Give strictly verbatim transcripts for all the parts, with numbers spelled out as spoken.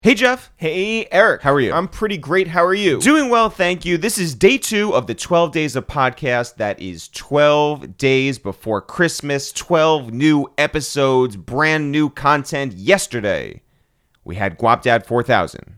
Hey, Jeff. Hey, Eric. How are you? I'm pretty great. How are you? Doing well, thank you. This is day two of the twelve Days of Podcast. That is twelve days before Christmas, twelve new episodes, brand new content. Yesterday, we had Guapdad four thousand.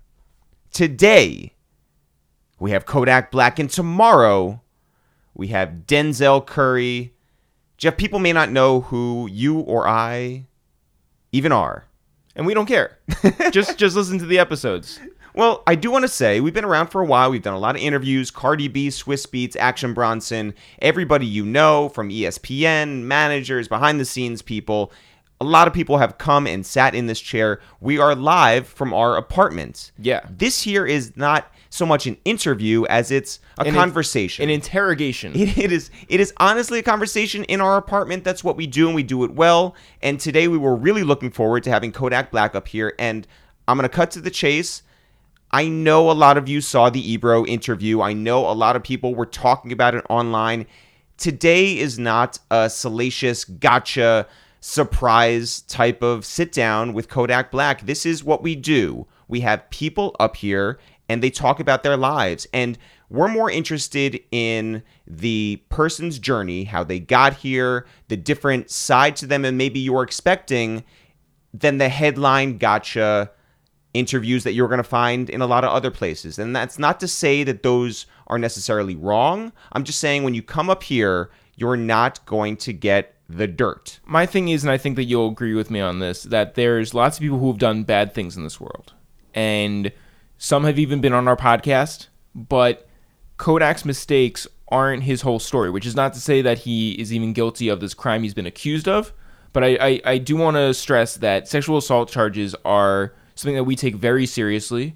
Today, we have Kodak Black. And tomorrow, we have Denzel Curry. Jeff, people may not know who you or I even are. And we don't care. just just listen to the episodes. Well, I do want to say, we've been around for a while. We've done a lot of interviews. Cardi B, Swiss Beats, Action Bronson, everybody you know from E S P N, managers, behind-the-scenes people. A lot of people have come and sat in this chair. We are live from our apartment. Yeah. This here is not so much an interview as it's a an conversation. In, an interrogation. It, it is It is honestly a conversation in our apartment. That's what we do, and we do it well. And today we were really looking forward to having Kodak Black up here. And I'm going to cut to the chase. I know a lot of you saw the Ebro interview. I know a lot of people were talking about it online. Today is not a salacious gotcha surprise type of sit down with Kodak Black. This is what we do. We have people up here and they talk about their lives. And we're more interested in the person's journey, how they got here, the different side to them, and maybe you're expecting, than the headline gotcha interviews that you're going to find in a lot of other places. And that's not to say that those are necessarily wrong. I'm just saying when you come up here, you're not going to get the dirt. My thing is, and I think that you'll agree with me on this, that there's lots of people who have done bad things in this world. And some have even been on our podcast, but Kodak's mistakes aren't his whole story, which is not to say that he is even guilty of this crime he's been accused of. But I, I, I do want to stress that sexual assault charges are something that we take very seriously.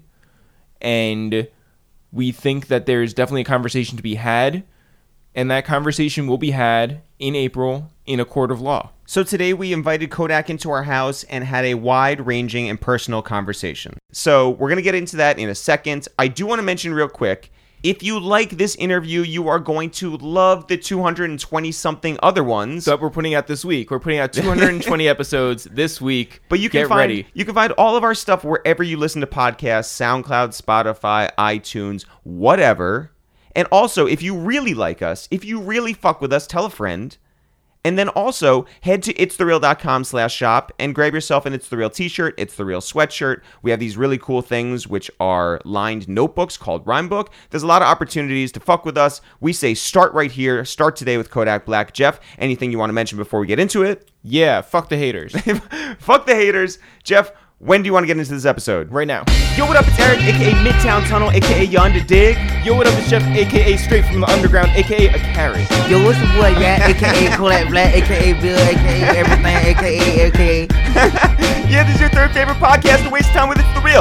And we think that there's definitely a conversation to be had. And that conversation will be had in April in a court of law. So today we invited Kodak into our house and had a wide-ranging and personal conversation. So we're going to get into that in a second. I do want to mention real quick, if you like this interview, you are going to love the two hundred twenty-something other ones that we're putting out this week. We're putting out two hundred twenty episodes this week. But you can Get find ready. You can find all of our stuff wherever you listen to podcasts, SoundCloud, Spotify, iTunes, whatever. And also, if you really like us, if you really fuck with us, tell a friend. And then also, head to itsthereal.com slash shop and grab yourself an It's The Real t-shirt, It's The Real sweatshirt. We have these really cool things, which are lined notebooks called Rhyme Book. There's a lot of opportunities to fuck with us. We say start right here. Start today with Kodak Black. Jeff, anything you want to mention before we get into it? Yeah, fuck the haters. Fuck the haters. Jeff, when do you want to get into this episode? Right now. Yo, what up? It's Eric, a k a. Midtown Tunnel, a k a. Yonder Dig. Yo, what up? It's Jeff, a k a. Straight from the Underground, a k a. A Carrot. Yo, what's the boy, yeah? A K A Kodak Black, A K A Bill, A K A everything, A K A, A K A. Yeah, this is your third favorite podcast to waste time with. It's The Real.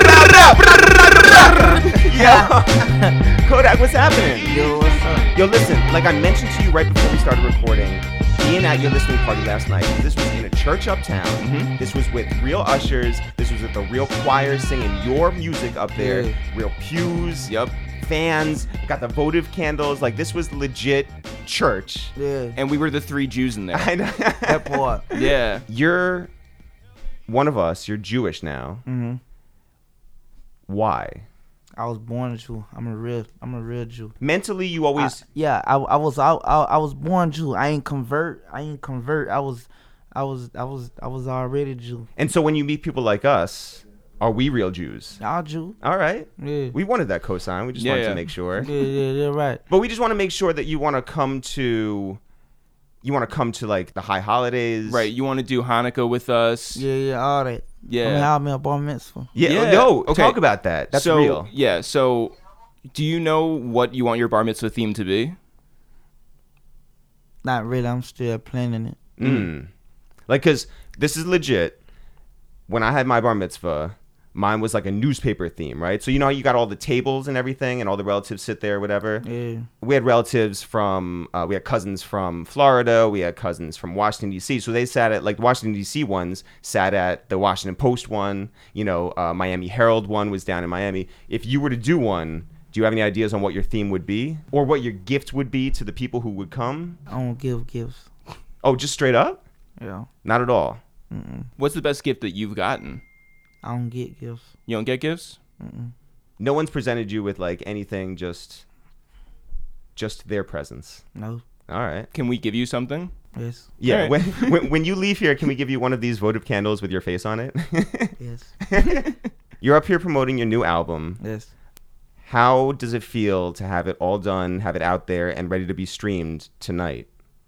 Yo, Kodak, what's happening? Yo, what's up? Yo, listen, like I mentioned to you right before we started recording, being at your listening party last night, this was in a church uptown. Mm-hmm. This was with real ushers. This was with the real choir singing your music up there. Yeah. Real pews. Yep. Fans. Got the votive candles. Like, this was legit church. Yeah. And we were the three Jews in there. I know. That part. Yeah. You're one of us. You're Jewish now. Mm-hmm. Why? I was born a Jew. I'm a real, I'm a real Jew. Mentally, you always... I, yeah, I, I was, I, I, I was born Jew. I ain't convert. I ain't convert. I was, I was, I was, I was already Jew. And so when you meet people like us, are we real Jews? Y'all Jew. All right. Yeah. We wanted that cosign. We just Yeah, wanted yeah. to make sure. Yeah, yeah, yeah, right. But we just want to make sure that you want to come to... You want to come to, like, the high holidays. Right. You want to do Hanukkah with us? Yeah, yeah, all that. Yeah. I mean, I'll be a bar mitzvah. Yeah. Yeah. No, Okay. talk about that. That's so, real. Yeah. So, do you know what you want your bar mitzvah theme to be? Not really. I'm still planning it. Mm. Like, because this is legit. When I had my bar mitzvah, mine was like a newspaper theme, right? So you know how you got all the tables and everything and all the relatives sit there, whatever? Yeah. We had relatives from, uh, we had cousins from Florida. We had cousins from Washington, D C. So they sat at, like, the Washington, D C ones sat at the Washington Post one. You know, uh, Miami Herald one was down in Miami. If you were to do one, do you have any ideas on what your theme would be? Or what your gift would be to the people who would come? I don't give gifts. Oh, just straight up? Yeah. Not at all. Mm-mm. What's the best gift that you've gotten? I don't get gifts. You don't get gifts? Mm-mm. No one's presented you with like anything, just just their presence. No. All right. Can we give you something? Yes. Yeah. All right. When, when when you leave here, can we give you one of these votive candles with your face on it? Yes. You're up here promoting your new album. Yes. How does it feel to have it all done, have it out there, and ready to be streamed tonight?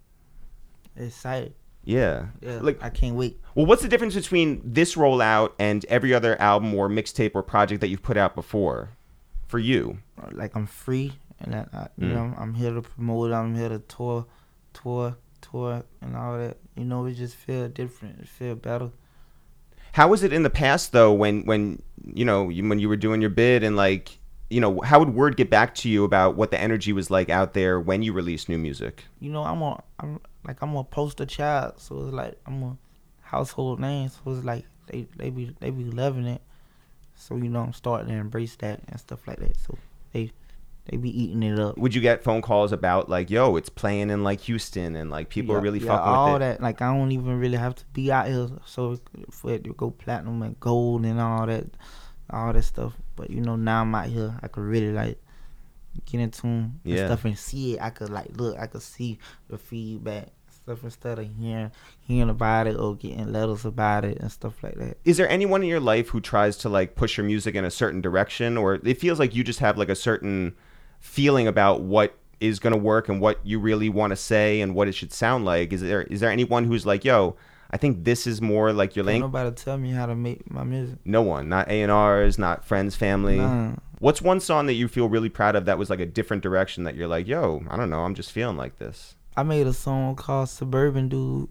Excited. Yeah. Yeah. Like, I can't wait. well, what's the difference between this rollout and every other album or mixtape or project that you've put out before, for you? Like I'm free, and I, I, you Mm. know, I'm here to promote. I'm here to tour, tour, tour, and all that. You know, it just feel different. It feel better. How was it in the past though, when when you know you, when you were doing your bid and like you know how would word get back to you about what the energy was like out there when you released new music? You know, I'm a, I'm like I'm a poster child, so it's like I'm a household name, so it's like they they be they be loving it. So you know, I'm starting to embrace that and stuff like that. So they they be eating it up. Would you get phone calls about like, yo, it's playing in like Houston and like people yeah, are really yeah, fucking all with it? that. Like I don't even really have to be out here, so for it to go platinum and gold and all that, all that stuff. But you know, now I'm out here, I could really like get into 'em and Yeah. stuff and see it. I could like look, I could see the feedback stuff instead of hearing hearing about it or getting letters about it and stuff like that. Is there anyone in your life who tries to like push your music in a certain direction, or it feels like you just have like a certain feeling about what is going to work and what you really want to say and what it should sound like? Is there is there anyone who's like, yo, I think this is more like your Ain't lane? nobody tell me how to make my music. No one, not A and R's, not friends, family. Nah. What's one song that you feel really proud of that was like a different direction that you're like, yo, I don't know, I'm just feeling like this? I made a song called Suburban Dude,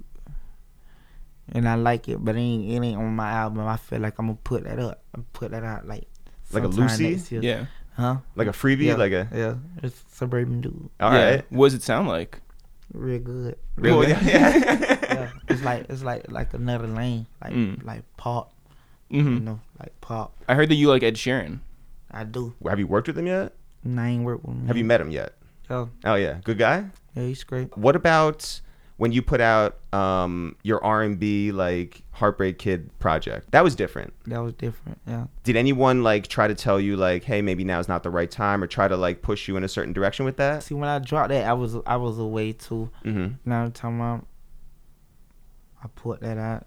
and I like it, but it ain't, it ain't on my album. I feel like I'm gonna put that up, I'm put that out like Like a sometime Lucy? next year. Yeah. Huh? Like a freebie, Yeah, like a yeah. It's Suburban Dude, all yeah. right. What does it sound like? real good. Cool, Really? yeah. Yeah, it's like it's like like another lane, like Mm. like pop, hmm you know, like pop. I heard that you like Ed Sheeran. I do. Have you worked with him yet? And I ain't work with him. Have you met him yet? Yeah, Oh yeah, good guy. yeah, he's great. What about when you put out um, your R and B like Heartbreak Kid project? That was different. That was different. Yeah. Did anyone like try to tell you like, hey, maybe now's not the right time, or try to like push you in a certain direction with that? See, when I dropped that, I was I was away too. Mm-hmm. Now I'm talking about, I put that out.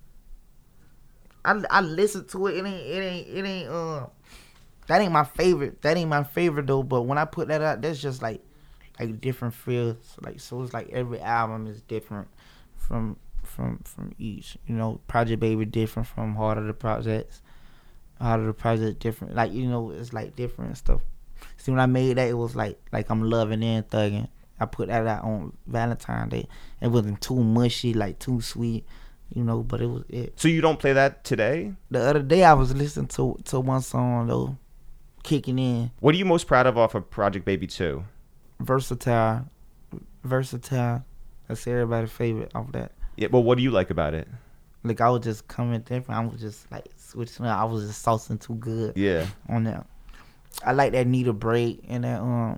I I listened to it. It ain't it ain't it ain't uh that ain't my favorite. That ain't my favorite though. But when I put that out, that's just like like different feels. Like so, it's like every album is different from from from each. You know, Project Baby different from Heart of the Projects. Heart of the Project different. Like you know, it's like different stuff. See, when I made that, it was like like I'm loving and thugging. I put that out on Valentine's Day. It wasn't too mushy, like too sweet, you know, but it was it. So you don't play that today? The other day I was listening to to one song though, Kicking In, What are you most proud of off of Project Baby two? Versatile, Versatile. That's everybody's favorite off that. Yeah, well, what do you like about it? Like I was just coming different. I was just like switching up. I was just saucing too good Yeah. on that. I like that Need a Break and that um.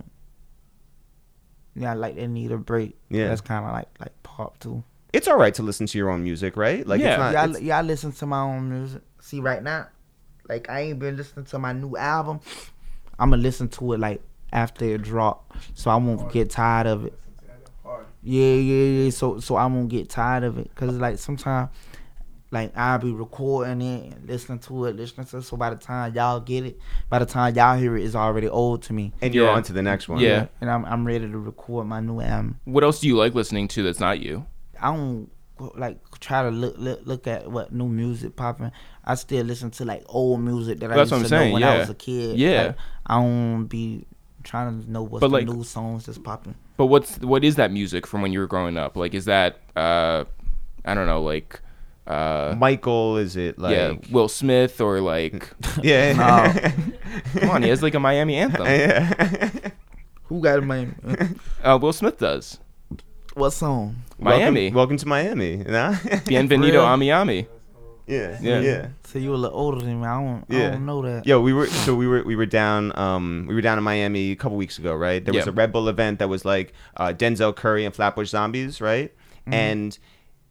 Yeah, I like that Need a Break. Yeah. That's kind of like like pop too. It's all right to listen to your own music, right? Like Yeah. it's not yeah, I, it's- yeah, I listen to my own music. See, right now, like I ain't been listening to my new album. I'ma listen to it like after it drop, so I won't get tired of it. Yeah, yeah, yeah. So, so I won't get tired of it, cause like sometimes, like I'll be recording it, and listening to it, listening to it. So by the time y'all get it, by the time y'all hear it, it's already old to me. and you're Yeah. on to the next one. Yeah. And I'm I'm ready to record my new album. What else do you like listening to that's not you? I don't like try to look look, look at what new music popping. I still listen to like old music that I That's used what I'm to know saying, when yeah. I was a kid. Yeah. Like, I don't be trying to know what's But, the like- new songs that's popping. But what's what is that music from when you were growing up? Like, is that uh, I don't know, like uh, Michael, is it like yeah, Will Smith or like yeah. come on, he has like a Miami anthem. Yeah. Who got my Uh, Will Smith does. what song? Miami. Welcome, welcome to Miami. Nah? Bienvenido real? a Miami. yeah. Yeah. Yeah. So you a little older than me. I don't I Yeah. don't know that. Yo, we were so we were we were down um we were down in Miami a couple weeks ago, right? There was Yeah. a Red Bull event that was like uh, Denzel Curry and Flatbush Zombies, right? Mm-hmm. And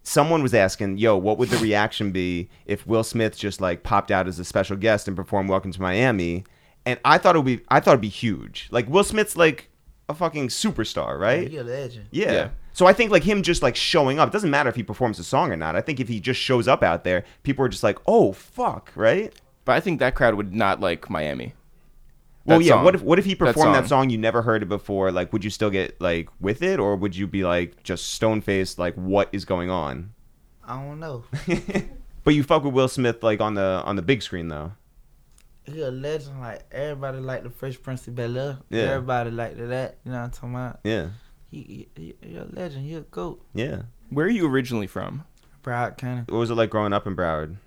someone was asking, yo, what would the reaction be if Will Smith just like popped out as a special guest and performed Welcome to Miami? And I thought it would be, I thought it'd be huge. Like Will Smith's like a fucking superstar, right? You're a legend. Yeah. Yeah. So I think like him just like showing up, it doesn't matter if he performs a song or not. I think if he just shows up out there, people are just like, oh fuck, right? But I think that crowd would not like Miami. Well, That yeah. song. What if what if he performed that song. song. You never heard it before? Like, would you still get like with it, or would you be like just stone faced? Like, what is going on? I don't know. But you fuck with Will Smith like on the on the big screen though. He a legend. Like everybody like the Fresh Prince of Bel Air. Yeah. Everybody like that. You know what I'm talking about? Yeah, He, he, he a legend. He a goat. yeah. Where are you originally from? Broward County. What was it like growing up in Broward?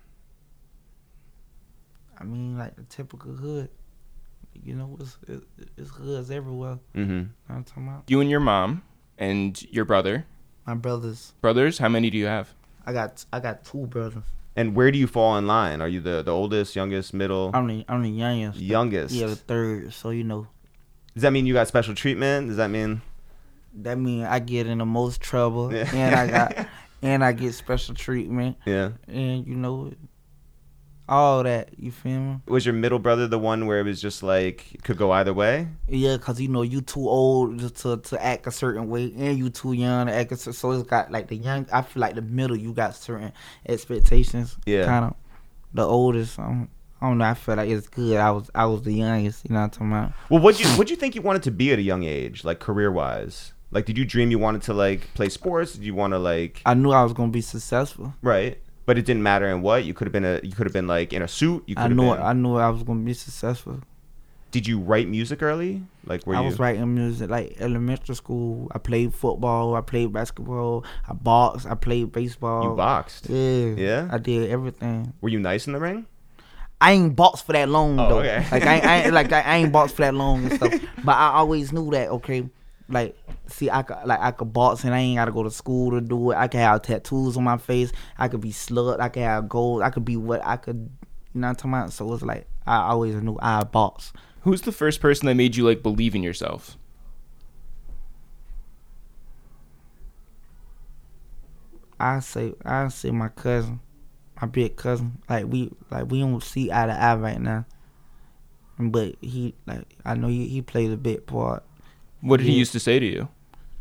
I mean, like the typical hood. You know, it's it, it's hoods everywhere. Mm-hmm. You know what I'm talking about? You and your mom and your brother. My brothers. Brothers? How many do you have? I got I got two brothers. And where do you fall in line? Are you the, the oldest, youngest, middle? I'm the I'm the youngest. Youngest. Yeah, the third. So you know, Does that mean you got special treatment? Does that mean? that means I get in the most trouble, Yeah. and I got and I get special treatment, Yeah. and you know, all that. You feel me? Was your middle brother the one where it was just like it could go either way? Yeah, cause you know you too old to to act a certain way, and you too young to act a certain. So it's got like the young. I feel like the middle, you got certain expectations. Yeah. Kind of. The oldest, um, I don't know. I feel like it's good. I was I was the youngest. You know what I'm talking about? Well, what you what you think you wanted to be at a young age, like career wise? Like, did you dream you wanted to like play sports? Did you want to like I knew I was gonna be successful. right? But it didn't matter in what. You could have been a you could have been like in a suit. You could I have knew been. I knew I was gonna be successful. Did you write music early? Like, were I you? was writing music like elementary school. I played football. I played basketball. I boxed. I played baseball. You boxed. Yeah. Yeah? I did everything. Were you nice in the ring? I ain't boxed for that long Oh, though. okay. Like I, ain't- I ain't, like I, I ain't boxed for that long and stuff. But I always knew that. Okay, like see, I could like I could box and I ain't gotta go to school to do it. I could have tattoos on my face. I could be slut. I could have gold. I could be what I could. You know what I'm talking about? So it's like I always knew I box. Who's the first person that made you like believe in yourself? I say I say my cousin, my big cousin. Like we like we don't see eye to eye right now. But he like I know he he plays a big part. What did he Yeah. used to say to you?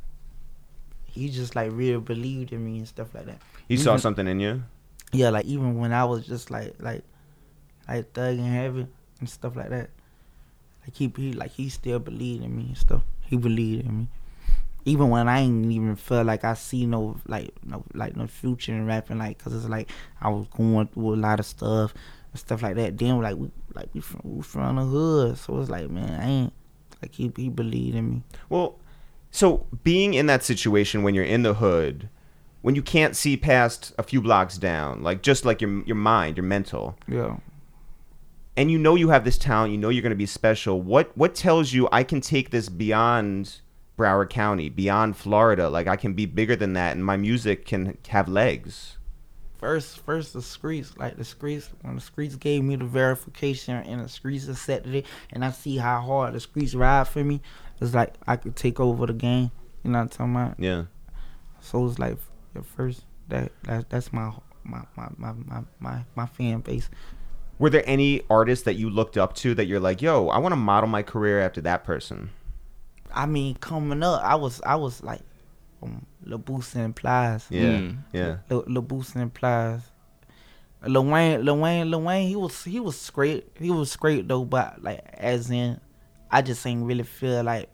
He just like really believed in me and stuff like that. He saw Even- something in you. Yeah, like even when I was just like like like thugging heavy and stuff like that. Like he, he like he still believed in me and stuff. He believed in me. Even when I ain't even feel like I see no like no like no future in rapping, like cause it's like I was going through a lot of stuff and stuff like that. Then like we like we from we from the hood, so it's like man, I ain't like he he believed in me. Well, so being in that situation when you're in the hood, when you can't see past a few blocks down, like just like your your mind, your mental, Yeah. and you know you have this talent, you know you're going to be special. What what tells you I can take this beyond Broward County, beyond Florida? Like I can be bigger than that, and my music can have legs. First, first the streets, like the streets, when the streets gave me the verification and the streets accepted it, and I see how hard the streets ride for me, it's like I could take over the game. You know what I'm talking about? Yeah. So it's like at first that, that that's my my, my my my my my fan base. Were there any artists that you looked up to that you're like, yo, I want to model my career after that person? I mean, coming up, I was I was like, um, Lil Boosie and Plies. Yeah. Mm. Yeah. Lil, Lil Boosie and Plies. Lil Wayne, Lil Wayne, Lil Wayne, he was he was great. He was great though, but like as in, I just ain't really feel like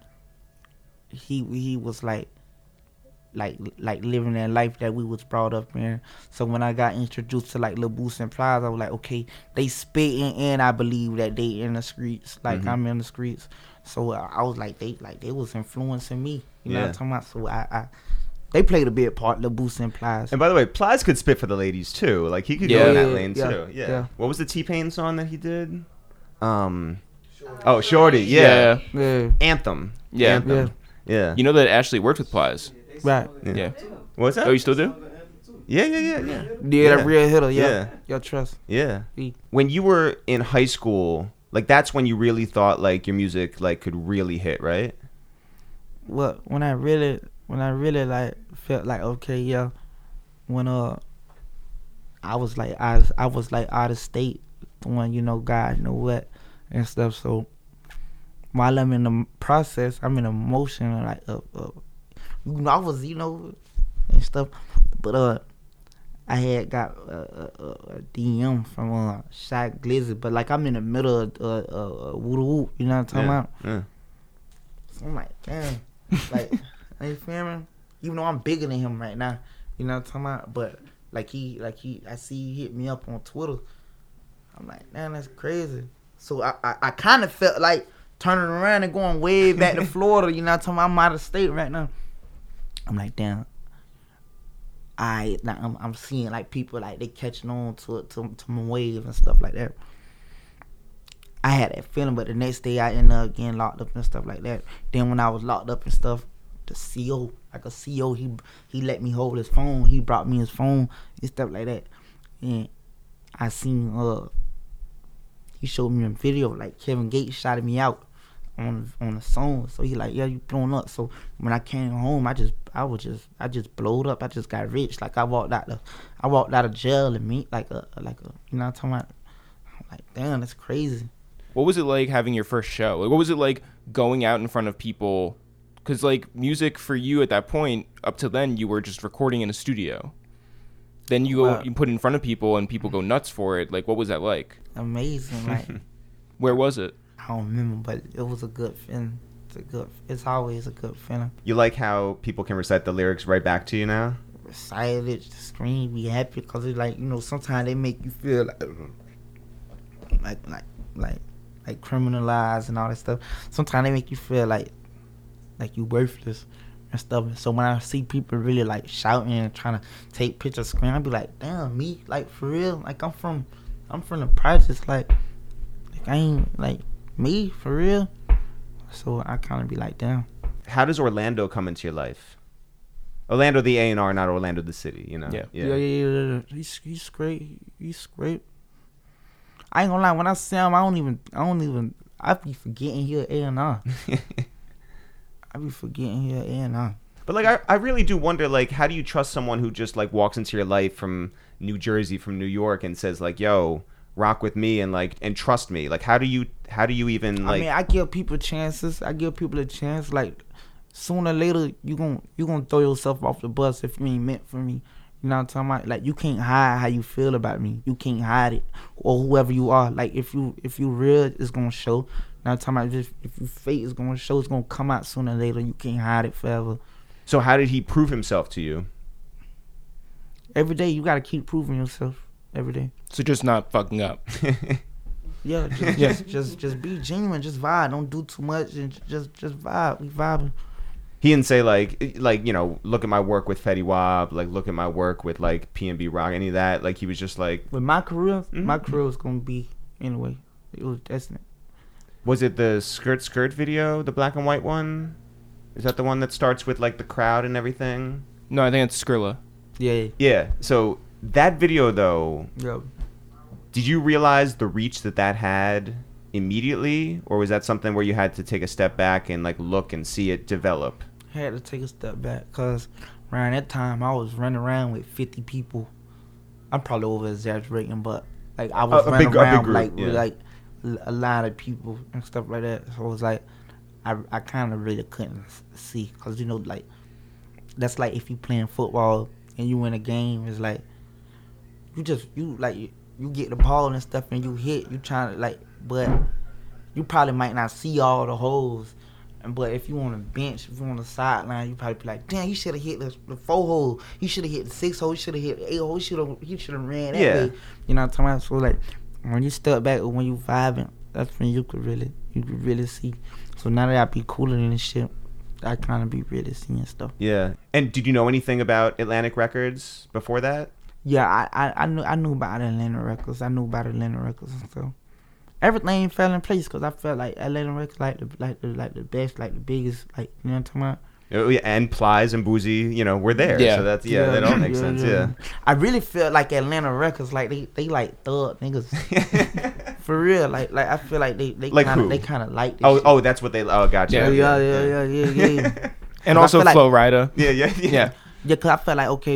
he he was like like like living that life that we was brought up in. So when I got introduced to like Lil Boosie and Plies, I was like, okay, they spitting and I believe that they in the streets, like Mhm. I'm in the streets. So I, I was like, they like they was influencing me. You know Yeah. what I'm talking about? So I, I they played a big part, Lil Boosie and Plies. And by the way, Plies could spit for the ladies too. Like he could go in Yeah. that lane Yeah, too. Yeah. yeah. What was the T-Pain song that he did? Um. Oh, Shorty. Yeah. Yeah, Anthem. Yeah. Anthem. Yeah. You know that Ashley worked with Plies. right. Yeah. Yeah. What's that? Oh, you still do? Yeah, yeah, yeah, yeah. Yeah, Yeah. that real hitter. Yeah, Yeah. Your trust. Yeah. He- When you were in high school, like that's when you really thought like your music like could really hit, right? Well, when I really, when I really like felt like okay, yeah, when uh I was like I was, I was like out of state when, you know, God know what and stuff. So while I'm in the process, I'm in emotion like uh, uh you know, I was, you know, and stuff, but uh I had got a, a, a D M from uh Shaq Glizzy, but like I'm in the middle of uh, uh, uh Woo Woo, you know what I'm talking Yeah, about? yeah. So I'm like, damn, like, you feel me? Even though I'm bigger than him right now, you know what I'm talking about? But like he, like he, I see he hit me up on Twitter. I'm like, man, that's crazy. So I, I, I kind of felt like turning around and going way back to Florida. You know what I'm talking about? I'm out of state right now. I'm like, damn. I, now I'm, I'm seeing like people like they catching on to to to my wave and stuff like that. I had that feeling, but the next day I ended up getting locked up and stuff like that. Then when I was locked up and stuff, the C O, like a C O, he he let me hold his phone. He brought me his phone and stuff like that. And I seen uh, he showed me a video like Kevin Gates shouted me out on on the song. So he like, yeah, you blown up. So when I came home, I just I was just I just blowed up. I just got rich. Like I walked out the I walked out of jail and meet like a like a you know what I'm talking about. I'm like, damn, that's crazy. What was it like having your first show? Like, what was it like going out in front of people? Because, like, music for you at that point, up to then, you were just recording in a studio. Then you go, Wow. you put it in front of people, and people go nuts for it. Like, what was that like? Amazing. Like Where was it? I don't remember, but it was a good feeling. It's a good. It's always a good feeling. You like how people can recite the lyrics right back to you now? Recite it, scream, be happy, because it's like, you know, sometimes they make you feel like like like like like criminalized and all that stuff. Sometimes they make you feel like like you worthless and stuff. So when I see people really like shouting and trying to take pictures, screen, I be like, damn, me, like for real, like I'm from I'm from the projects, like like I ain't like me for real. So I kind of be like, damn. How does Orlando come into your life? Orlando the A and R, not Orlando the city, you know? Yeah. Yeah, yeah, yeah. yeah. He's he's great. He's great. I ain't gonna lie. When I see him, I don't even. I don't even. I be forgetting here A and R. I be forgetting here A and R. But like, I, I really do wonder, like, how do you trust someone who just like walks into your life from New Jersey, from New York, and says like, "Yo, rock with me," and like, and trust me? Like, how do you, how do you even like? I mean, I give people chances. I give people a chance. Like, sooner or later, you gon' you gonna throw yourself off the bus if you ain't meant for me. You know what I'm talking about? Like, you can't hide how you feel about me. You can't hide it, or whoever you are. Like, if you if you real, it's gonna show. You know what I'm talking about? If, if you fake, it's gonna show. It's gonna come out sooner or later. You can't hide it forever. So how did he prove himself to you? Every day, you gotta keep proving yourself. Every day. So just not fucking up. Yeah, just, just just just be genuine. Just vibe. Don't do too much, and just just vibe. We vibing. He didn't say like, like you know, look at my work with Fetty Wap, like look at my work with like P N B Rock, any of that. Like he was just like, With my career, Mhm. my career was gonna be anyway. It was destined. was it the skirt skirt video, the black and white one? Is that the one that starts with like the crowd and everything? No, I think it's Skrilla. Yeah, Yeah. So that video though, yeah. did you realize the reach that that had immediately, or was that something where you had to take a step back and like look and see it develop? Had to take a step back because around that time I was running around with fifty people. I'm probably over exaggerating, but like I was A- a running big- a big around group, like yeah. with like l- a lot of people and stuff like that. So it was like I I kind of really couldn't s- see because you know like that's like if you playing football and you win a game, it's like you just you like you, you get the ball and stuff and you hit, you trying to like, but you probably might not see all the holes. And but if you on the bench, if you on the sideline, you probably be like, damn, he should have hit the, the four hole. He should have hit the six hole. He should have hit the eight hole. He should have he should have ran that Yeah. way. You know what I'm talking about? So like when you step back or when you vibing, that's when you could really you could really see. So now that I be cooler than this shit, I kind of be really seeing stuff. Yeah. And did you know anything about Atlantic Records before that? Yeah, I, I, I knew I knew about Atlanta Records. I knew about Atlanta Records and stuff. Everything fell in place because I felt like Atlanta Records like the like the like the best, like the biggest, like you know what I'm talking about. Oh, yeah, and Plies and Boozy, you know, were there. Yeah. So that's yeah, that all makes sense. Yeah. I really feel like Atlanta Records, like they, they like thug niggas for real. Like like I feel like they they Like kind who? of they kind of like this Oh, shit. oh, that's what they. Oh, gotcha. Yeah, yeah, yeah, yeah, yeah, yeah. And I also feel like- Flo Rida. yeah, yeah, yeah. Yeah. Yeah, cause I felt like okay,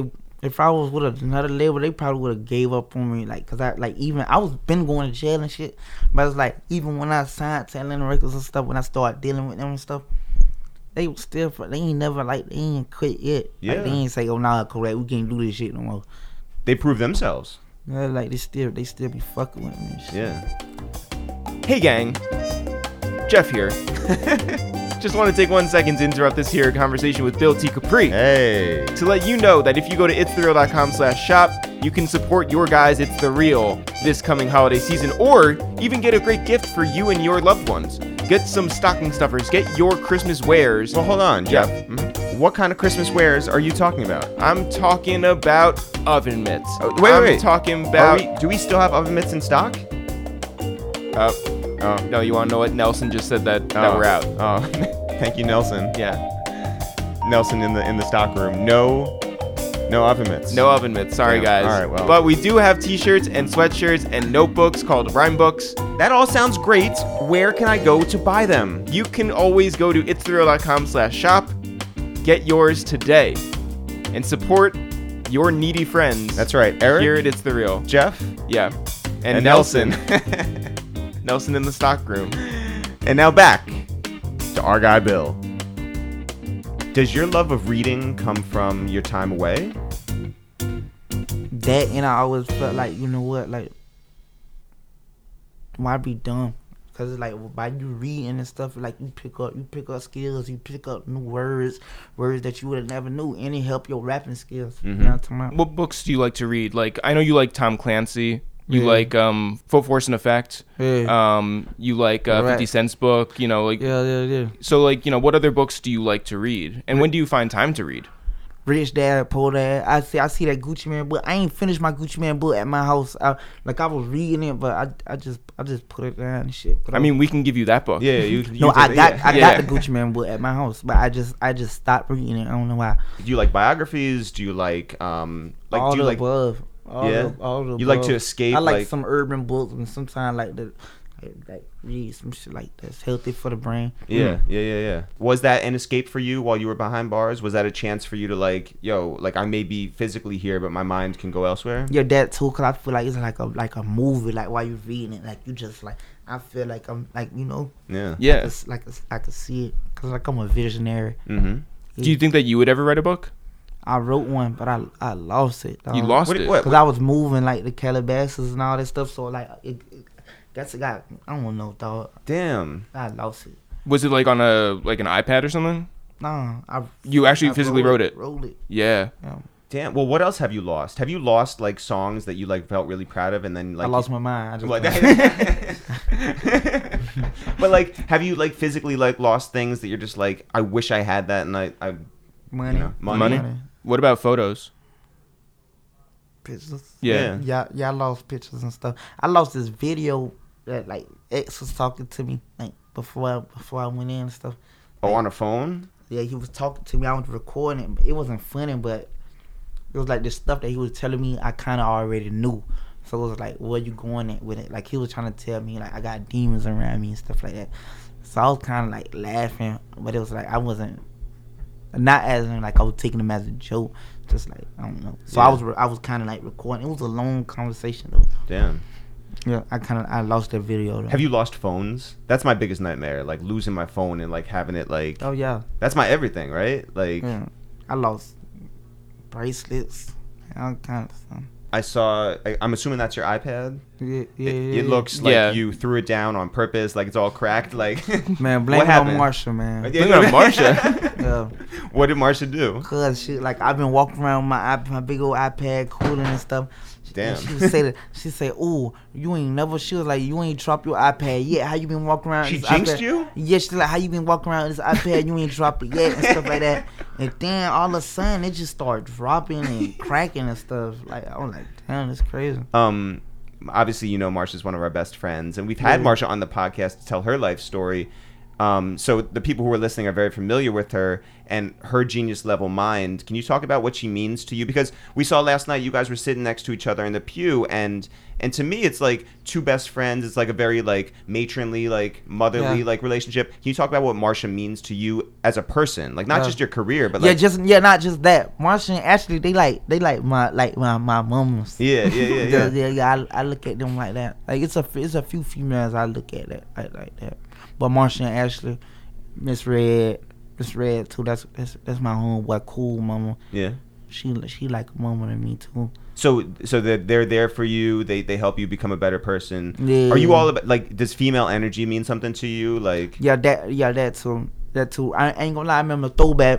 If I was with another label, they probably would have gave up on me. Like, cause I like even I was been going to jail and shit. But it's like even when I signed to Atlantic Records and stuff, when I started dealing with them and stuff, they was still they ain't never like they ain't quit yet. Yeah. Like, they ain't say, oh nah, correct, we can't do this shit no more. They prove themselves. Yeah, like they still they still be fucking with me. And shit. Yeah. Hey gang, Jeff here. Just want to take one second to interrupt this here conversation with Bill T. Capri. Hey. To let you know that if you go to its the real dot com slash shop, you can support your guys It's The Real this coming holiday season, or even get a great gift for you and your loved ones. Get some stocking stuffers, get your Christmas wares. Well, hold on, Jeff. Yeah. Mhm. What kind of Christmas wares are you talking about? I'm talking about oven mitts. Oh, wait, I'm wait. talking Are about... we, do we still have oven mitts in stock? Uh, Oh. no, you want to know what? Nelson just said that, that Oh. we're out. Oh, thank you, Nelson. Yeah. Nelson in the in the stock room. No, no oven mitts. No oven mitts. Sorry, Damn. guys. All right, well. But we do have t-shirts and sweatshirts and notebooks called Rhyme Books. That all sounds great. Where can I go to buy them? You can always go to its the real dot com slash shop, get yours today, and support your needy friends. That's right, Eric, Here at It's The Real. Jeff, Yeah. And, and Nelson. Nelson. Nelson in the stock room. And now back to our guy Bill. Does your love of reading come from your time away? That and I always felt like, you know what, like why be dumb? Cause it's like by you reading and stuff, like you pick up, you pick up skills, you pick up new words, words that you would have never knew, and it help your rapping skills. Mhm. You know what I'm talking about? What books do you like to read? Like, I know you like Tom Clancy. You Yeah. like um, Full Force and Effect. Yeah. Um, you like uh, Right. fifty Cent's book. You know, like Yeah, yeah, yeah. so. Like, you know, what other books do you like to read? And when do you find time to read? Rich Dad, Poor Dad. I see, I see that Gucci Man book. I ain't finished my Gucci Man book at my house. I, like I was reading it, but I, I just, I just put it down and shit. But I mean, we can give you that book. Yeah, you. you no, did I it, got, yeah. I Yeah. got the Gucci Man book at my house, but I just, I just stopped reading it. I don't know why. Do you like biographies? Do you like um like all do you the like above. All Yeah? the, all the You like above. to escape, I like, like- some urban books and sometimes like the, like, like read some shit like that's healthy for the brain. Yeah, yeah, yeah, yeah. Was that an escape for you while you were behind bars? Was that a chance for you to like, yo, like I may be physically here, but my mind can go elsewhere? Yeah, that too, cause I feel like it's like a like a movie. Like while you reading it, like you just like I feel like I'm like you know Yeah. Yeah. it's like it's, I can see it, cause like I'm a visionary. Mm-hmm. Do you think that you would ever write a book? I wrote one, but I I lost it. You dog. lost What- it. what- Cause I was moving like the Calabasas and all that stuff. So like it, it that's a guy. I don't know, dog. Damn. I lost it. Was it like on a like an iPad or something? Nah, I You actually I physically wrote it. Wrote it. Yeah. Yeah. Damn. Well, what else have you lost? Have you lost like songs that you like felt really proud of, and then like I lost my mind. I just What? But like, have you like physically like lost things that you're just like, I wish I had that, and I, I money. you know, money. Money? What about photos? Pictures. Yeah. Yeah, yeah, I lost pictures and stuff. I lost this video that like X was talking to me like before I, before I went in and stuff. Oh, on a phone? Yeah, he was talking to me. I was recording it. It wasn't funny, but it was like the stuff that he was telling me I kind of already knew. So it was like, where you going at with it? Like he was trying to tell me like I got demons around me and stuff like that. So I was kind of like laughing, but it was like I wasn't, not as in like I was taking him as a joke, just like I don't know. So Yeah. I was I was kind of like recording. It was a long conversation though. Damn. Yeah, I kind of I lost that video though. Have you lost phones? That's my biggest nightmare. Like losing my phone and like having it like. Oh yeah, That's my everything, right? Like yeah. I lost bracelets, all kind of stuff. I saw. I, I'm assuming that's your iPad. Yeah, yeah, It, yeah, it yeah. looks like Yeah. you threw it down on purpose, like it's all cracked. Like Man, blame what it on happened? Marsha, man. Yeah, Blame it on Marsha. Yeah. What did Marsha do? Cause shit, like I've been walking around with my iP- my big old iPad cooling and stuff. Damn. And she would say that she say, "Ooh, you ain't never." She was like, "You ain't drop your iPad yet. How you been walking around?" She this jinxed iPad? you? Yeah, she's like, "How you been walking around with this iPad? You ain't drop it yet," and stuff like that. And then all of a sudden, it just started dropping and cracking and stuff. Like I was like, "Damn, that's crazy." Um, obviously, you know, Marsha's one of our best friends, and we've had Yeah. Marsha on the podcast to tell her life story. Um, so the people who are listening are very familiar with her, and her genius level mind. Can you talk about what she means to you? Because we saw last night you guys were sitting next to each other in the pew, and and to me it's like two best friends. It's like a very like matronly, like motherly Yeah. like relationship. Can you talk about what Marsha means to you as a person? Like not Yeah. just your career, but yeah, like just yeah, not just that. Marsha and Ashley, they like they like my like my my mamas. yeah, yeah, yeah, yeah. yeah, yeah. I, I look at them like that. Like it's a it's a few females I look at that like, like that. But Marsha and Ashley, Miss Red, Miss Red too. That's that's that's my homeboy, cool mama. yeah. She she like a mama to me too. So, so they're, they're there for you. They they help you become a better person. Yeah. Are you all about, like, does female energy mean something to you? Like, Yeah, that yeah that too. That too. I ain't gonna lie. I remember throwback.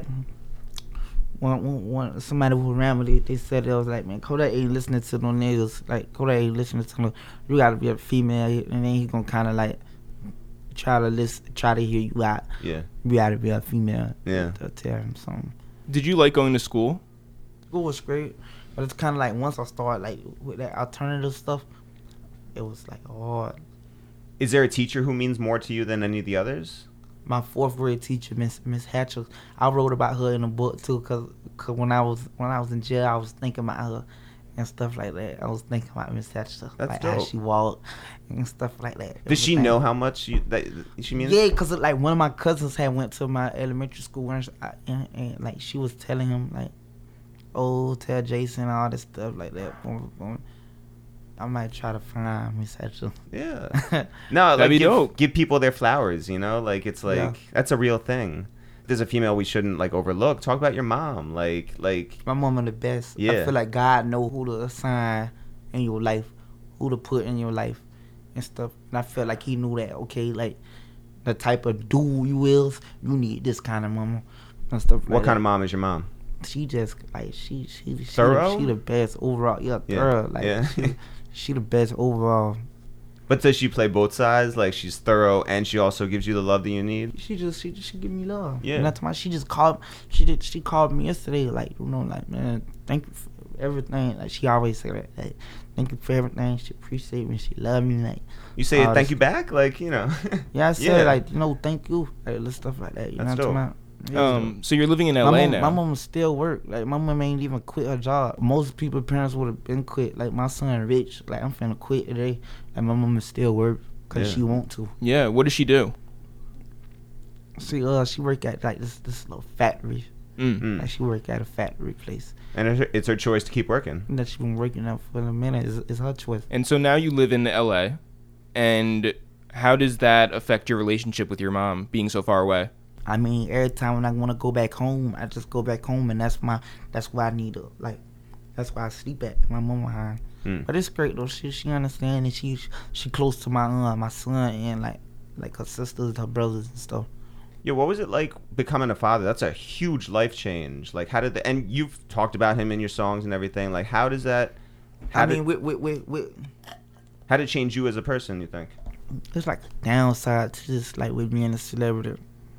When, when, when somebody was around me, they, they said it was like, man, Kodak ain't listening to no niggas. Like Kodak ain't listening to no. You gotta be a female, and then he gonna kind of like try to listen, try to hear you out. yeah, You gotta be a female. Yeah. To tell him something. Did you like going to school? School was great, but it's kind of like once I started like with that alternative stuff, it was like hard. is there a teacher who means more to you than any of the others? My fourth grade teacher, Miss Miss Hatcher, I wrote about her in a book too, cause, cause when I was when I was in jail, I was thinking about her and stuff like that. I was thinking about Miss Hatcher, That's like how dope. she walked and stuff like that. Does she Everything. know how much you, that she means? Yeah, cause like one of my cousins had went to my elementary school and, I, and, and like she was telling him like, oh, tell Jason all this stuff like that. Boom, boom. I might try to find Miss Hatcher. Yeah. No, like That'd be give, dope. give people their flowers. You know, like it's like Yeah. that's a real thing. There's a female we shouldn't like overlook. Talk about your mom. Like like My mama the best. Yeah. I feel like God know who to assign in your life, who to put in your life and stuff. And I feel like he knew that, okay, like the type of dude you is, you need this kind of mama and stuff like what kind that. of mom is your mom? She just like she she she, Thorough? she the best overall. Yeah, Yeah. thorough. Like Yeah. she, she the best overall. But does she play both sides? Like she's thorough and she also gives you the love that you need? She just she just she give me love. Yeah. And that's why she just called she did she called me yesterday, like, you know, like, man, thank you for everything. Like she always say that, like, thank you for everything. She appreciate me, she love me, like You say all thank this- you back? Like, you know. Yeah, I said Yeah. like, you know, thank you. Like little stuff like that. You That's know what dope. I'm talking about? Yeah, Um, so you're living in my L A mom, now. my mom still work. Like my mom ain't even quit her job. Most people parents would have been quit. Like my son Rich, like I'm finna quit today. Like my mom still work because Yeah. she want to. Yeah. What does she do? She uh she work at like this this little factory. Mm. Mm. Like she work at a factory place. And it's her, it's her choice to keep working. That she been working out for a minute. Is is her choice. And so now you live in L A, and how does that affect your relationship with your mom being so far away? I mean, every time when I want to go back home, I just go back home, and that's my that's why I need to like, that's why I sleep at my mama house. Mm. But it's great though. She she understand and she she close to my uh my son and like like her sisters, her brothers and stuff. Yeah, what was it like becoming a father? That's a huge life change. Like, how did the, and you've talked about him in your songs and everything. Like, how does that? How I did, mean, with with with, with how did it change you as a person? You think? it's like a downside to just like with being a celebrity.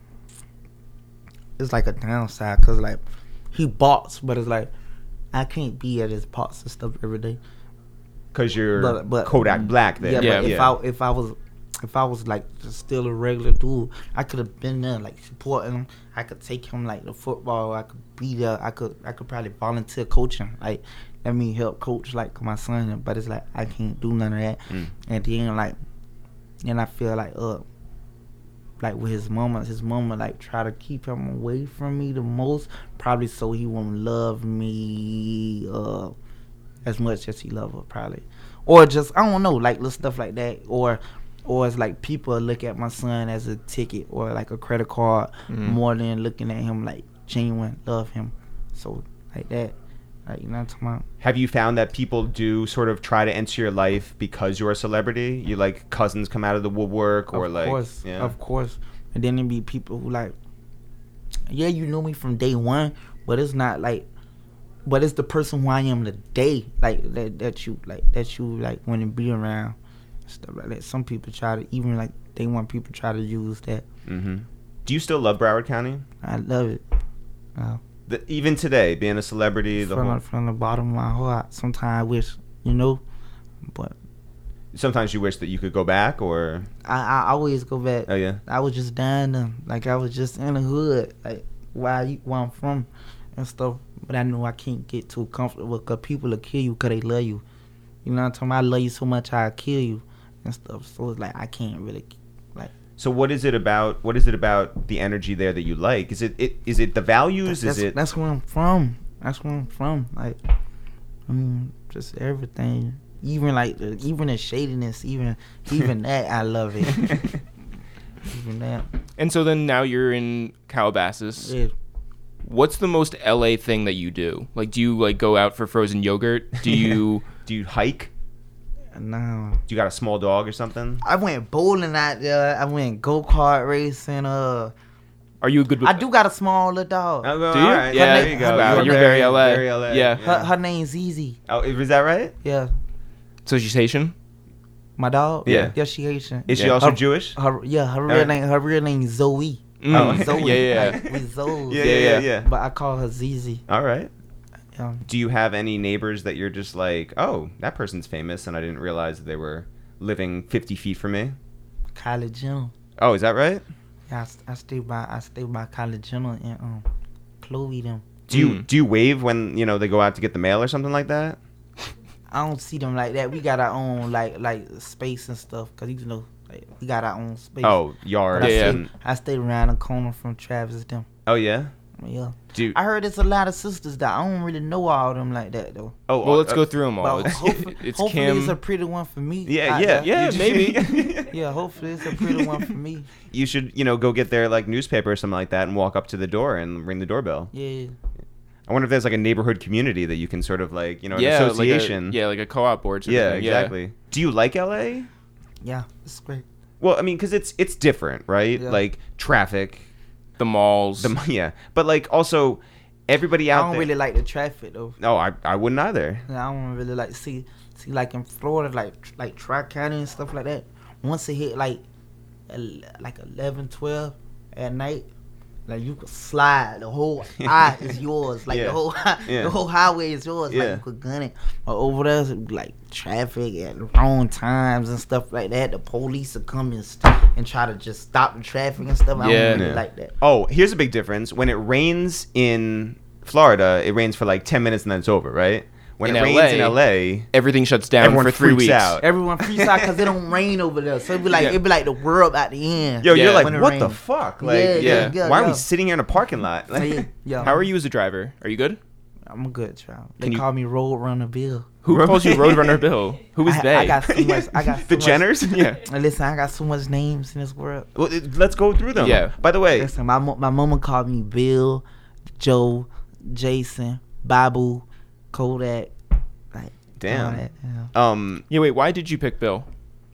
It's like a downside because like he box, but it's like I can't be at his box and stuff every day. Because you're But- but- Kodak Black. There. Yeah, Yeah, but if yeah. I if I was if I was like just still a regular dude, I could have been there like supporting him. I could take him like the football. I could be there. I could I could probably volunteer coaching. Like let me help coach like my son. But it's like I can't do none of that. Mm. And then like, and I feel like uh, like with his mama, his mama like try to keep him away from me the most, probably so he won't love me uh as much as he love her probably, or just I don't know like little stuff like that, or or it's like people look at my son as a ticket or like a credit card Mhm. more than looking at him like genuine love him, so like that, like you know what I'm talking about. Have you found that people do sort of try to enter your life because you're a celebrity? You like cousins come out of the woodwork, or of like, course, yeah, of course. And then there be people who like, yeah, you knew me from day one, but it's not like, but it's the person who I am today, like that that you like that you like want to be around, stuff like that. Some people try to even like they want people try to use that. Mm-hmm. Do you still love Broward County? I love it. Uh, The, even today, being a celebrity, the from, whole, the, from the bottom of my heart, sometimes I wish, you know, but sometimes you wish that you could go back, or I, I always go back. oh yeah, I was just down there, like I was just in the hood, like where I, where I'm from and stuff. But I know I can't get too comfortable because people will kill you because they love you. You know what I'm talking about? I love you so much I'll kill you and stuff. So it's like I can't really like. So what is it about? What is it about the energy there that you like? Is it, it is it the values? That's, is it? That's where I'm from. That's where I'm from. Like, I mean, just everything. Even like the, even the shadiness, even even that I love it. Even that. And so then now you're in Calabasas. Yeah. What's the most L A thing that you do? Like, do you like go out for frozen yogurt? Do you Do you hike? No. Do you got a small dog or something? I went bowling out there. I went go kart racing. Uh, are you a good? I do got a small little dog. Oh, Do you? all right. Yeah, there you go. wow, You're you're very L A. Very L A. Yeah. Her, her name's Easy. Oh, is that right? Yeah. So she's Haitian. My dog. Yeah. Yeah, she Haitian. Is she Yeah. also Her- Jewish? Her yeah. Her real Alright. name. Her real name is Zoe. Mm. Oh, Zoe. yeah, yeah. Like, we Zoe. Yeah, Yeah, yeah, yeah, yeah. yeah. But I call her Zizi. All right. Um, Do you have any neighbors that you're just like, oh, that person's famous, and I didn't realize that they were living fifty feet from me? Kylie Jenner. Oh, is that right? Yeah, I, s- I stay by I stay by Kylie Jenner and um Chloe them. Do you Mm. do you wave when you know they go out to get the mail or something like that? I don't see them like that. We got our own like like space and stuff because you know like, we got our own space. Oh, yard. But I Yeah, stay, and- I stay around the corner from Travis them. Oh yeah. Yeah. Do you, I heard there's a lot of sisters that I don't really know all of them like that though. oh Well, let's uh, go through them all. But It's, hopefully, it's hopefully Kim. it's a pretty one for me. Yeah, out yeah, there. Yeah, You maybe. should- Yeah, hopefully it's a pretty one for me. You should, you know, go get their like newspaper or something like that and walk up to the door and ring the doorbell. Yeah. I wonder if there's like a neighborhood community that you can sort of like, you know, an yeah, association. Like a, yeah, like a co-op board. sort of Yeah, thing. exactly. Do you like L A? Yeah, it's great. Well, I mean, because it's it's different, right? Yeah. Like traffic, The malls. the yeah, but like also everybody I out don't there. really like the traffic though. No, I I wouldn't either. Yeah, I don't really like see see like in Florida, like tr- like Tri County and stuff like that. Once it hit like el- like eleven, twelve at night, like you could slide. The whole eye is yours. Like Yeah. the whole hi- Yeah. the whole highway is yours. Yeah. Like you could gun it. But over there, it'd be like traffic at the wrong times and stuff like that. The police will come and, st- and try to just stop the traffic and stuff. I Yeah. don't really Yeah. like that. Oh, here's a big difference. When it rains in Florida, it rains for like ten minutes and then it's over, right? When In it L A, rains in L A, Everything shuts down everyone for three freaks weeks. out. Everyone freaks out because it don't rain over there. So it'd be like Yeah. it'd be like the world at the end. Yo, Yeah. you're like, When it what the rains. fuck? Like, Yeah, yeah, yeah, why are yeah. we sitting here in a parking lot? Like, Yeah, yeah. How are you as a driver? Are you good? I'm a good child. They Can you- call me Road Runner Bill. Who Road- calls you Roadrunner Bill? Who is I, they? I got so much. I got so the much, Jenners? yeah. And listen, I got so much names in this world. Well, it- let's go through them. Yeah. By the way, Listen, my mo- my mama called me Bill, Joe, Jason, Babu, Kodak. Like Damn. all that, yeah. um, Yeah. Wait. Why did you pick Bill?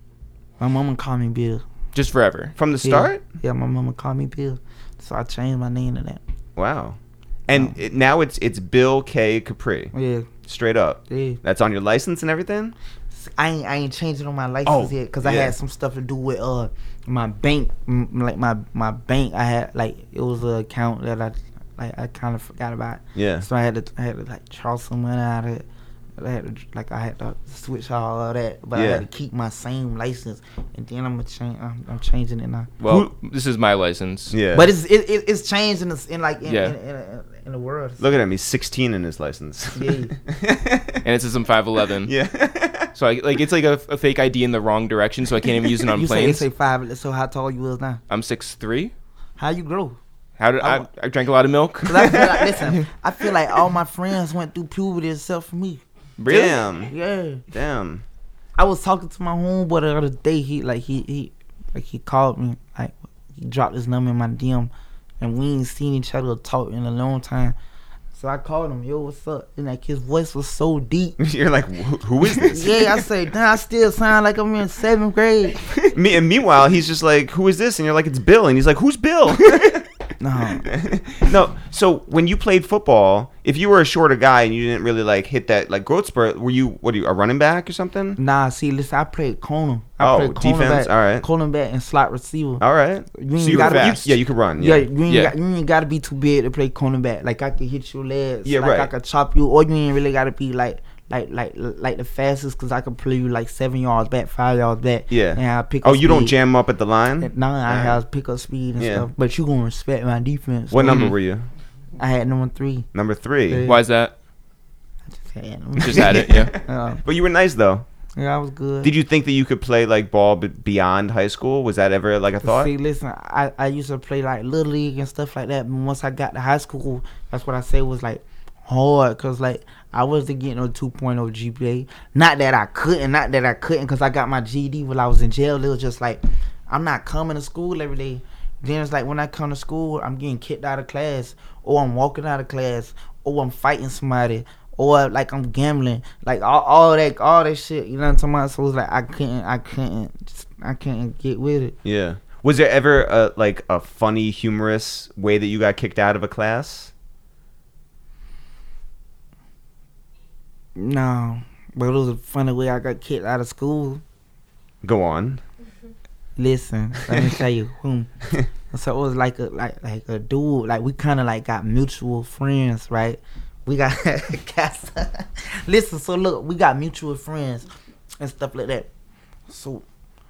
My mama called me Bill. Just forever. from the Yeah. start? Yeah, my mama called me Bill, so I changed my name to that. Wow. And it, now it's it's Bill K. Capri. Yeah, Straight up. yeah. That's on your license and everything? I ain't I ain't changing on my license Oh, yet because I yeah. had some stuff to do with uh my bank, m- like my my bank. I had like it was an account that I like I kind of forgot about. Yeah. So I had to I had to like draw some money out of it. I had to, like I had to switch all of that, but I Yeah. had to keep my same license, and then I'm gonna change. I'm, I'm changing it now. Well, this is my license. Yeah. But it's it, it, it's changed in the, in like in, Yeah. in, in, in, in the world. Look at him. He's sixteen in his license. Yeah. And it says I'm five eleven. Yeah. So I like it's like a, a fake I D in the wrong direction, so I can't even use it on you say planes. say five. So how tall you is now? I'm six three. How you grow? How did I? I drank a lot of milk. Cause I feel like, listen, I feel like all my friends went through puberty except for me. Really? Damn. Yeah. Damn. I was talking to my homeboy the other day. He like he he like he called me. Like he dropped his number in my D M, and we ain't seen each other talk in a long time. So I called him. Yo, what's up? And like his voice was so deep. You're like, who, who is this? Yeah, I say, damn, I still sound like I'm in seventh grade. Me, and meanwhile, he's just like, who is this? And you're like, it's Bill. And he's like, who's Bill? No. No. So when you played football, if you were a shorter guy and you didn't really like hit that like growth spurt, were you what are you a running back or something? Nah, see, listen, I played corner. I Oh, played defense? cornerback, All right. cornerback and slot receiver. All right. You So ain't you were gotta- fast. you- yeah, you could run. Yeah, Yeah. you ain't, Yeah. Got, you ain't gotta be too big to play cornerback. Like I could hit your legs. Yeah, like right. I could chop you, or you ain't really gotta be like like like like the fastest because I could play you like seven yards back, five yards back. Yeah. And I pick. Oh, up you don't speed. jam up at the line? No, I Alright. have pick up speed and Yeah. stuff. But you gonna respect my defense. What so number were you? I had number three. Number three. Yeah. Why is that? I just had You just had it, yeah. Uh, But you were nice though. yeah, I was good. Did you think that you could play like ball b- beyond high school? Was that ever like a thought? See, listen, I, I used to play like little league and stuff like that. But once I got to high school, that's what I say was like hard, cause like I wasn't getting no two point oh G P A. Not that I couldn't, not that I couldn't, cause I got my G E D while I was in jail. It was just like I'm not coming to school every day. Then it's like when I come to school, I'm getting kicked out of class, or I'm walking out of class, or I'm fighting somebody, or like I'm gambling, like all, all that, all that shit. You know what I'm talking about? So it's like I couldn't, I couldn't, just, I couldn't get with it. Yeah. Was there ever a like a funny, humorous way that you got kicked out of a class? No, but it was a funny way I got kicked out of school. Go on. Listen, let me tell you. Hmm. So it was like a like like a dude. Like we kind of like got mutual friends, right? We got cats. Listen, so look, we got mutual friends and stuff like that. So,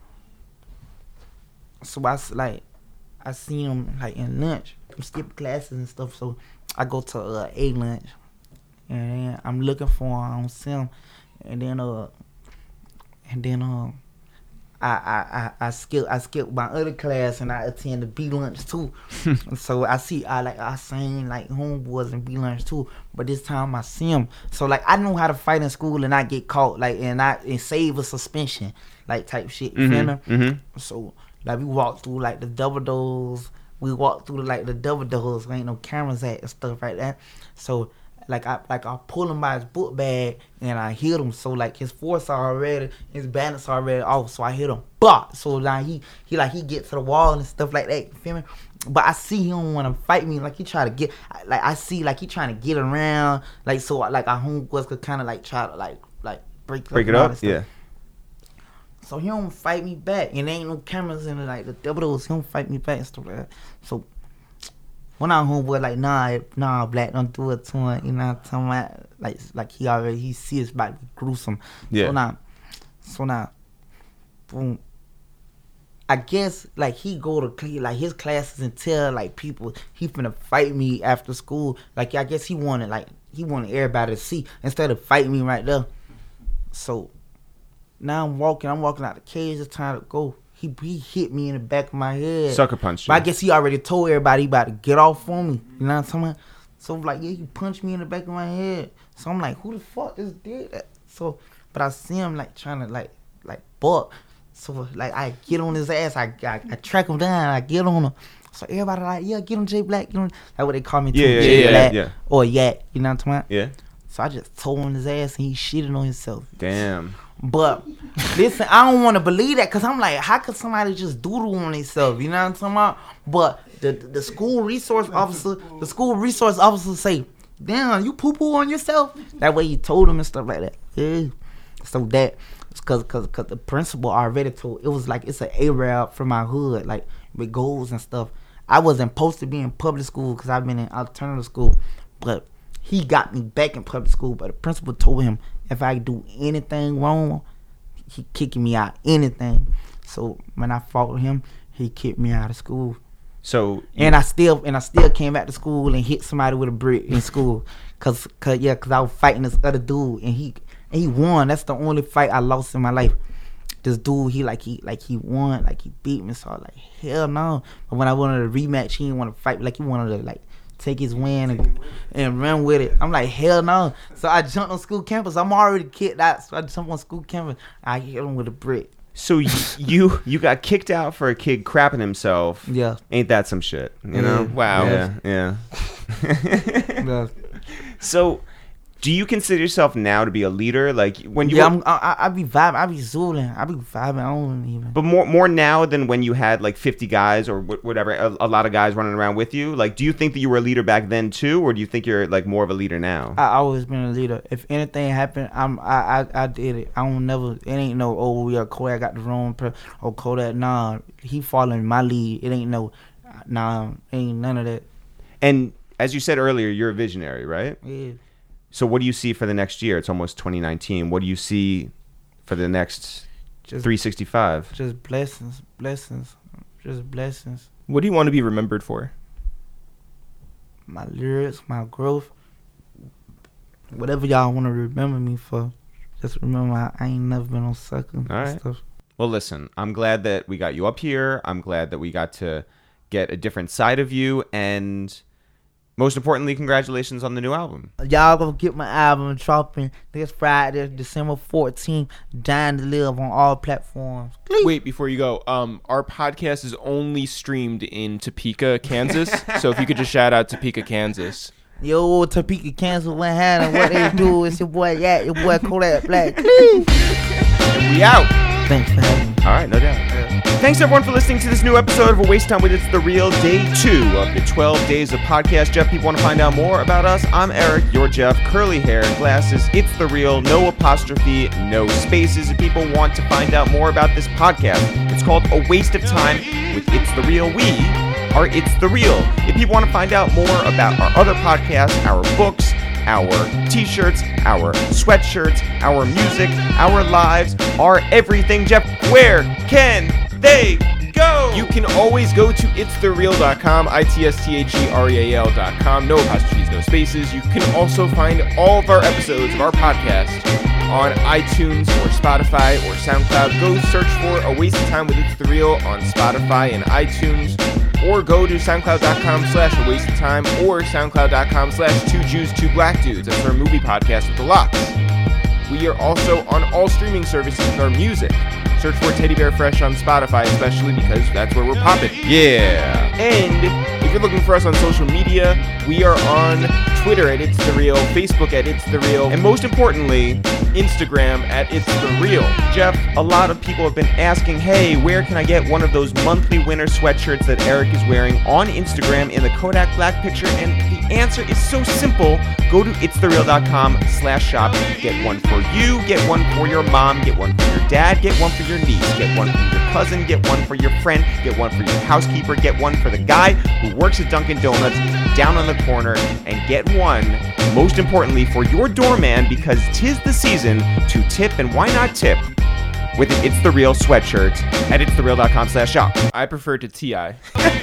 so I s- like I seen him like in lunch. We skip classes and stuff. So I go to uh, a lunch, and then I'm looking for him. I don't see him, and then uh, and then uh. I, I, I, I skip I skip my other class and I attend the B lunch too. So I see I like I seen like homeboys in B lunch too. But this time I see them. So like I know how to fight in school and not get caught like and not and save a suspension like type shit. You feel me? Mm-hmm. So like we walk through like the double doors. We walk through like the double doors where ain't no cameras at and stuff like that. So like I like I pull him by his book bag and I hit him. So like his force already, his balance already off. So I hit him. But so now he he like he get to the wall and stuff like that. You feel me? But I see he don't want to fight me. Like he try to get like I see like he trying to get around. Like so like our homeboys could kind of like try to like like break Break it and all that up. stuff. Yeah. So he don't fight me back, and there ain't no cameras in it, like the double doors. He don't fight me back and stuff like that. So when our homeboy like, nah, nah, black, don't do it to him. You know what I'm talking about? Like, like he already, he see it's about to be gruesome. Yeah. So now, so now, boom. I guess like he go to cle- like his classes and tell like people he finna fight me after school. Like I guess he wanted like he wanted everybody to see instead of fighting me right there. So now I'm walking, I'm walking out the cage. It's time to go. He he hit me in the back of my head. Sucker punched you. But I guess he already told everybody he about to get off on me. You know what I'm talking about? So like, yeah, he punched me in the back of my head. So I'm like, who the fuck just did that? So, but I see him like trying to like like buck. So like I get on his ass. I, I I track him down. I get on him. So everybody like, yeah, get him J Black. Get him. Like what they call me too, Yeah, yeah, J yeah, Black yeah. or Yak. You know what I'm talking about? Yeah. So I just told him his ass and he shitted on himself. Damn. But listen, I don't want to believe that because I'm like, how could somebody just doodle on themselves? You know what I'm talking about? But the the school resource officer, the school resource officer say, damn, you poo poo on yourself. That way he told him and stuff like that. Yeah. So that, cause cause cause the principal already told. It was like it's an Arab from my hood, like with goals and stuff. I wasn't supposed to be in public school because I've been in alternative school, but he got me back in public school. But the principal told him if I do anything wrong, he kicking me out. Anything. So when I fought with him, he kicked me out of school. So And I still and I still came back to school and hit somebody with a brick in school, cause, cause yeah, cause I was fighting this other dude and he and he won. That's the only fight I lost in my life. This dude, he like he like he won, like he beat me. So I was like, hell no. But when I wanted a rematch, he didn't want to fight. Like he wanted to like take his win and, and run with it. I'm like, hell no. So I jumped on school campus. I'm already kicked out. So I jumped on school campus. I hit him with a brick. So you, you you got kicked out for a kid crapping himself. Yeah. Ain't that some shit? You know? Wow. Yeah. Yeah. Yeah. So, do you consider yourself now to be a leader? Like when you, Yeah, were- I'm, I, I I be vibing. I be zooling. I be vibing. I don't even. but more more now than when you had like fifty guys or wh- whatever, a, a lot of guys running around with you. Like, do you think that you were a leader back then too, or do you think you're like more of a leader now? I always been a leader. If anything happened, I'm I I, I did it. I don't never. It ain't no oh yeah Kodak got the wrong per or Kodak. Nah, he following my lead. It ain't no nah. Ain't none of that. And as you said earlier, you're a visionary, right? Yeah. So what do you see for the next year? It's almost twenty nineteen. What do you see for the next Just three sixty-five? Just blessings, blessings, just blessings. What do you want to be remembered for? My lyrics, my growth, whatever y'all want to remember me for. Just remember, I, I ain't never been on sucker and right. stuff. Well, listen, I'm glad that we got you up here. I'm glad that we got to get a different side of you. And most importantly, congratulations on the new album. Y'all gonna get my album dropping this Friday, December fourteenth. Dying to Live on all platforms. Wait, before you go, um, our podcast is only streamed in Topeka, Kansas. So if you could just shout out Topeka, Kansas. Yo, Topeka, Kansas, what happened? What they do? It's your boy, yeah, your boy Kodak Black. Please. And we out. Thanks for having me. All right, no doubt. Thanks, everyone, for listening to this new episode of A Waste Time with It's The Real, day two of the twelve days of podcast. Jeff, people want to find out more about us? I'm Eric, you're Jeff, curly hair, glasses, It's The Real, no apostrophe, no spaces. If people want to find out more about this podcast, it's called A Waste of Time with It's The Real. We are It's The Real. If people want to find out more about our other podcasts, our books, our t-shirts, our sweatshirts, our music, our lives, our everything, Jeff, where can they go? You can always go to its the real dot com, I T S T H E R E A L dot com, no apostrophes, no spaces. You can also find all of our episodes of our podcast on iTunes or Spotify or SoundCloud. Go search for A Waste of Time with It's The Real on Spotify and iTunes, or go to soundcloud.com slash a waste of time or soundcloud.com slash two Jews, two black dudes. That's our movie podcast with the locks. We are also on all streaming services with our music. Search for Teddy Bear Fresh on Spotify, especially because that's where we're popping. Yeah. And if you're looking for us on social media, we are on Twitter at It's The Real, Facebook at It's The Real, And most importantly, Instagram at It's The Real. Jeff, a lot of people have been asking, hey, where can I get one of those monthly winter sweatshirts that Eric is wearing on Instagram in the Kodak Black picture? And the answer is so simple. Go to its the real dot com slash shop. Get one for you, get one for your mom, get one for your dad, get one for your niece, get one for your cousin, get one for your friend, get one for your housekeeper, get one for the guy who works at Dunkin' Donuts down on the corner, and get one, most importantly, for your doorman, because 'tis the season to tip, and why not tip with an It's The Real sweatshirt at its the real dot com slash shop. I prefer to T I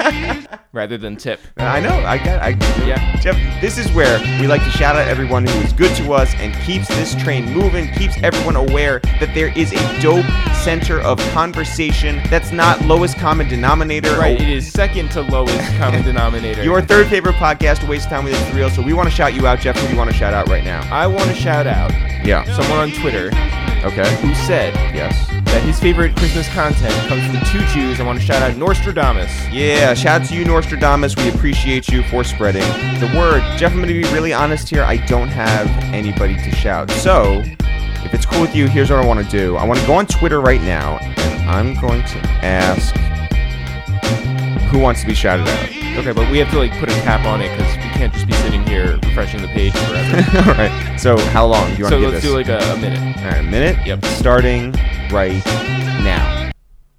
rather than tip. I know, I got I Yeah. Jeff, this is where we like to shout out everyone who is good to us and keeps this train moving, keeps everyone aware that there is a dope center of conversation that's not lowest common denominator. Right, it is second to lowest common denominator. Your third favorite podcast, A Waste of Time with It's The Real. So we want to shout you out, Jeff. Who do you want to shout out right now? I want to shout out Yeah. someone on Twitter Okay. who said Yes. that his favorite Christmas content comes from two Jews. I want to shout out Nostradamus. Yeah, shout out to you, Nostradamus. We appreciate you for spreading the word. Jeff, I'm going to be really honest here. I don't have anybody to shout. So, if it's cool with you, here's what I want to do. I want to go on Twitter right now, and I'm going to ask who wants to be shouted out. Okay, but we have to like put a cap on it because we can't just be sitting here refreshing the page forever. All right. So, how long do you want So to give let's this? do like a, a minute. All right, a minute? Yep. Starting right now.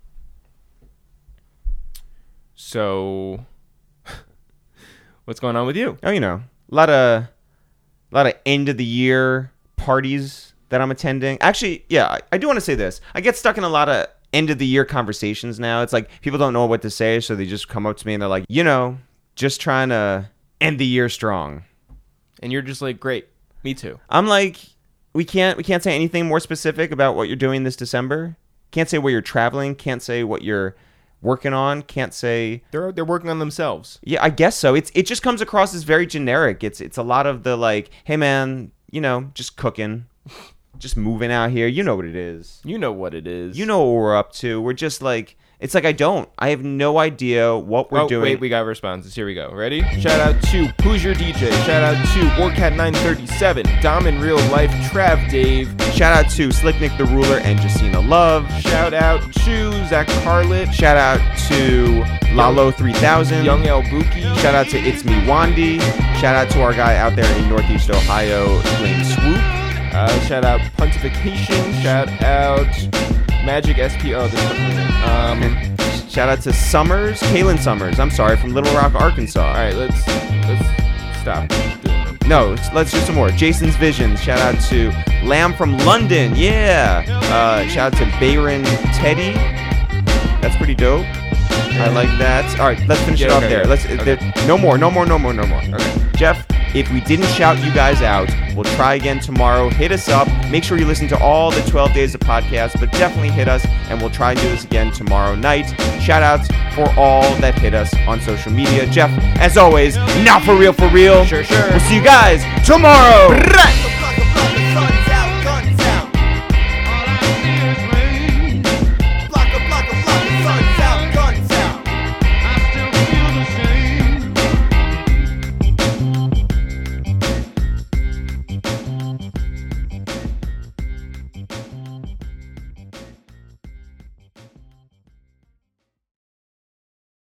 So, what's going on with you? Oh, you know, a lot of, a lot of end of the year parties that I'm attending. Actually, yeah, I, I do want to say this. I get stuck in a lot of end of the year conversations now. It's like people don't know what to say, so they just come up to me and they're like, you know, just trying to end the year strong. And you're just like, great, me too. I'm like, we can't we can't say anything more specific about what you're doing this December. Can't say where you're traveling. Can't say what you're working on. Can't say. They're they're working on themselves. Yeah, I guess so. It's it just comes across as very generic. It's it's a lot of the like, hey man, you know, just cooking, just moving out here. You know what it is. You know what it is. You know what we're up to. We're just like, it's like I don't. I have no idea what we're oh, doing. Wait, we got responses. Here we go. Ready? Shout out to Hoosier D J. Shout out to Warcat nine thirty-seven. Dom in Real Life. Trav Dave. Shout out to Slick Nick the Ruler and Justina Love. Shout out to Zach Carlett. Shout out to Lalo three thousand. Young El Buki. Shout out to It's Me Wandy. Shout out to our guy out there in Northeast Ohio, Flame Swoop. Uh, shout out Pontification. Shout out Magic S P O. This is um. Shout out to Summers, Kaylin Summers. I'm sorry, from Little Rock, Arkansas. All right, let's let's stop doing no, let's, let's do some more. Jason's Visions. Shout out to Lamb from London. Yeah. Uh, shout out to Bayron Teddy. That's pretty dope. I like that. All right, let's finish Yeah, it off okay, there. yeah. Let's. Okay. There, no more. No more. No more. No more. Okay, Jeff. If we didn't shout you guys out, we'll try again tomorrow. Hit us up. Make sure you listen to all the twelve days of podcasts, but definitely hit us, and we'll try and do this again tomorrow night. Shout outs for all that hit us on social media. Jeff, as always, not for real, for real. Sure, sure. We'll see you guys tomorrow.